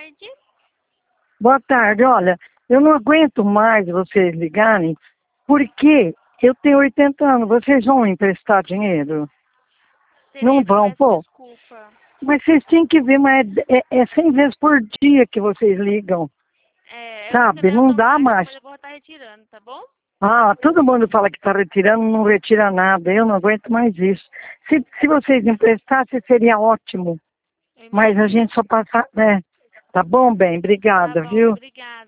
tarde. Boa tarde, olha, eu não aguento mais vocês ligarem, porque eu tenho 80 anos, vocês vão emprestar dinheiro? Não Tereza, vão, peço pô. desculpa. Mas vocês têm que ver, mas é 100 vezes por dia que vocês ligam, Eu tô sabe? tentando Não dá automático, mais. mas eu vou estar retirando, tá bom? Ah, todo mundo fala que está retirando, não retira nada, eu não aguento mais isso. Se vocês emprestassem, seria ótimo, Eu mas a imagino. gente só passa... Tá bom, bem, Tá obrigada, bom, viu? obrigada.